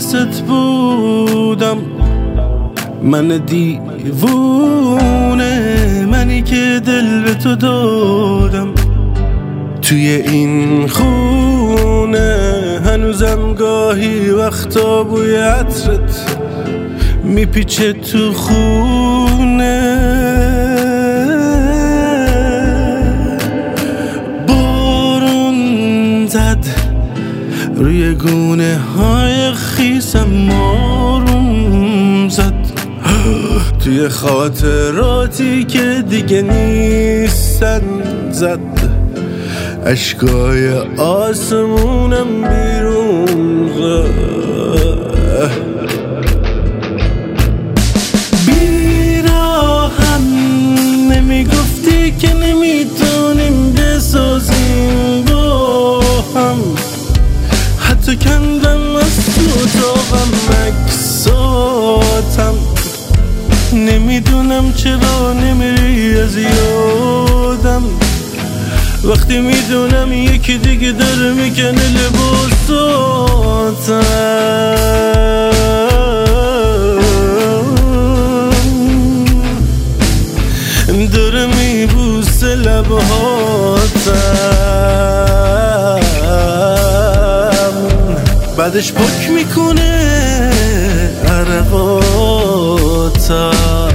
واسط بودم، من دیوونه، منی که دل به تو دادم. توی این خونه هنوزم گاهی وقتا بوی عطرت میپیچه تو خونه. بارون زد روی گونه های خیسم، آروم زد توی خاطراتی که دیگه نیستن، زد اشکای آسمونم بیرون زد. بیراهم نمیگفتی که نمیتونیم بسازیم با هم، حتی کندم از تو اتاقم عکساتم. نمیدونم چرا نمیری از یادم، وقتی میدونم یکی دیگه داره میکنه لباساتم، داره میبوسه لبهاتم، بعدش پاک میکنه عرقاتم.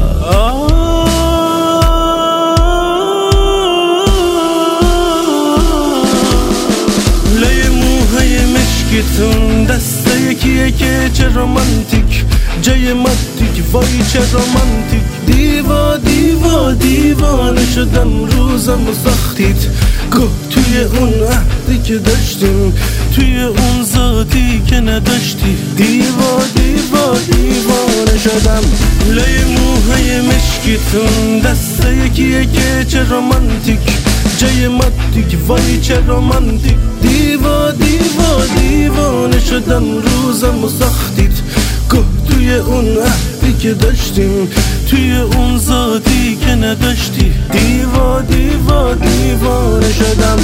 تون دسته یکیه که چه رومانتیک، جای ماتیک وای چه رومانتیک. دیوانه شدم روزم و ساختید، گفت توی اون عهدی که داشتیم، توی اون ذاتی که نداشتی. دیوانه شدم. لای موهای مشکیتون دسته یکیه که چه رومانتیک، جای ماتیک وای چه رومانتیک. دیوانه شدم روزم و ساختید، گفت توی اون عهدی که داشتیم، توی اون ذاتی که نداشتی. دیوانه شدم.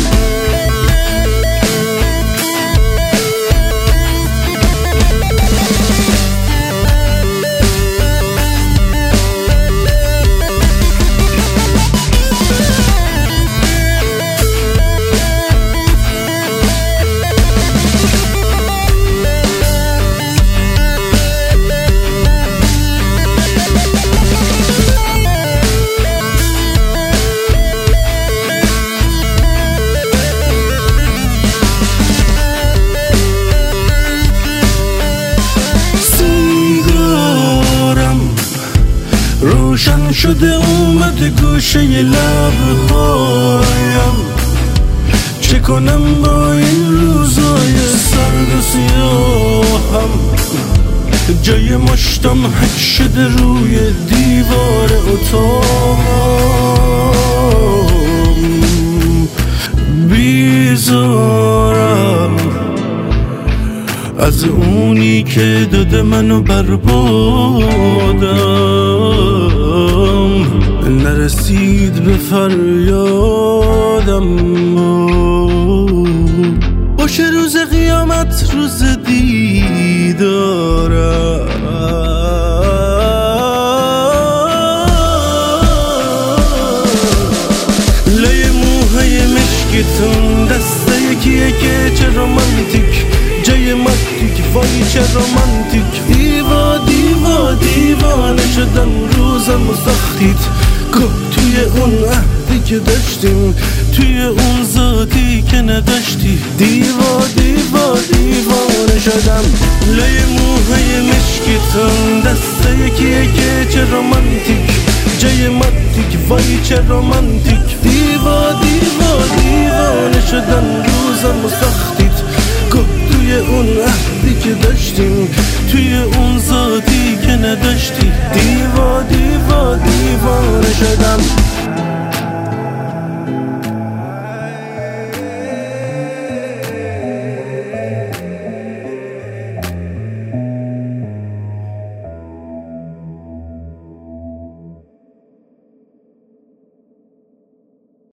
روشن شده اومده گوشه لبهایم، چه کنم با این روزای سرد و سیاهم. جای مشتم حک شده روی دیوار اتاقم. بیزارم از اونی که داده منو بربادم، نرسید به فریادم. باشه روز قیامت روز دیدارم. لای موهای مشکیتون دسته یکیه که چه رومانتیک، جای ماتیک وای چه رومانتیک. دیوانه شدم روزم و ساختید، گفت توی اون عهدی که داشتیم، توی اون ذاتی که نداشتی. دیوانه شدم. لای موهای مشکیتون دسته یکیه که چه رومانتیک، جای ماتیک وای چه رومانتیک. دیوانه شدم روزم و ساختید، گفت توی اون عهدی که داشتیم، توی اون ذاتی که نداشتی. دیوانه شدم.